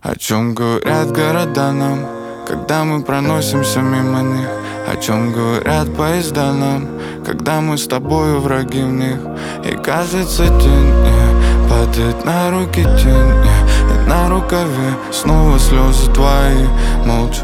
О чем говорят города нам, когда мы проносимся мимо них? О чем говорят поезда нам, когда мы с тобою враги в них? И кажется тень падает на руки тень, и на рукаве снова слезы твои молча.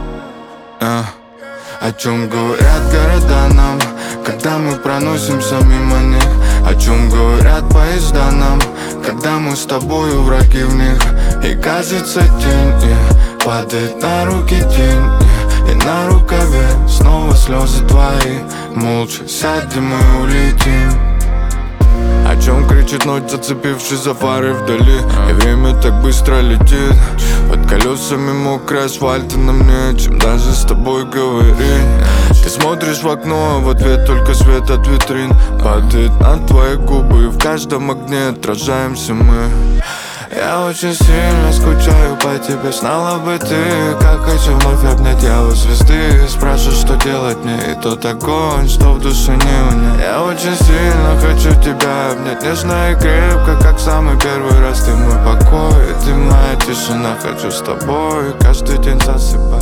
О чем говорят города нам, когда мы проносимся мимо них? О чем говорят поезда нам, когда мы с тобою враги в них? И кажется тень падает на руки тень, и на рукаве снова слезы твои. Молча сядем и улетим. О чем кричит ночь, зацепившись за фары вдали? И время так быстро летит. Под колесами мокрый асфальт, и нам нечем даже с тобой говорить. Ты смотришь в окно, а в ответ только свет от витрин падает на твои губы, и в каждом огне отражаемся мы. Я очень сильно скучаю по тебе, знала бы ты, как хочу вновь обнять я у звезды. Спрашиваю, что делать мне, и тот огонь, что в душе не унять. Я очень сильно хочу тебя обнять, нежно и крепко, как самый первый раз. Ты мой покой, и ты моя тишина, хочу с тобой каждый день засыпать.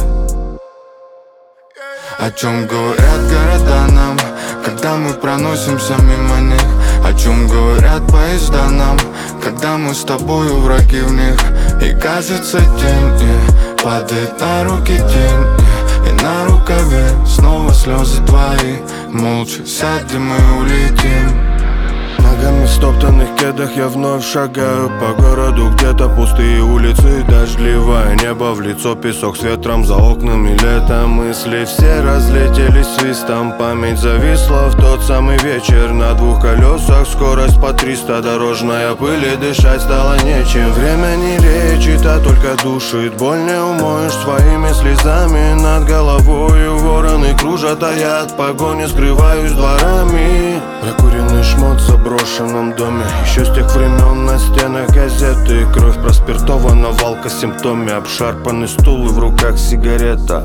О чем говорят города нам, когда мы проносимся мимо них? О чем говорят поезда нам, когда мы с тобою враги в них? И кажется тень падает на руки тень, и на рукаве снова слезы твои. Молча сядем и улетим. Ногами в стоптанных кедах я вновь шагаю по городу. Где-то пустые улицы, дождливое небо в лицо, песок с ветром за окнами, лето. Мысли все разлетелись свистом, память зависла в тот самый вечер. На двух колесах скорость по 300, дорожная пыль, и дышать стало нечем. Время не лечит, а только душит, боль не умоешь своими слезами. Над головою вороны кружат, а я от погони скрываюсь дворами. Прокуренный шмот в заброшенном доме, еще с тех времен на стенах газеты. Кровь проспиртована в алкосимптоме, обшарпанный стул и в руках сигарета.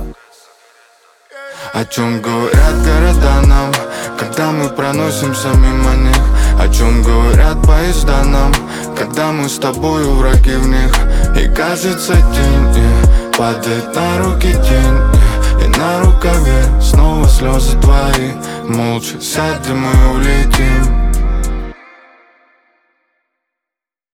О чем говорят города нам, когда мы проносимся мимо них? О чем говорят поезда нам, когда мы с тобою враги в них? И кажется тень падает на руки тень, и на рукаве снова слезы твои. Молча сядем и улетим.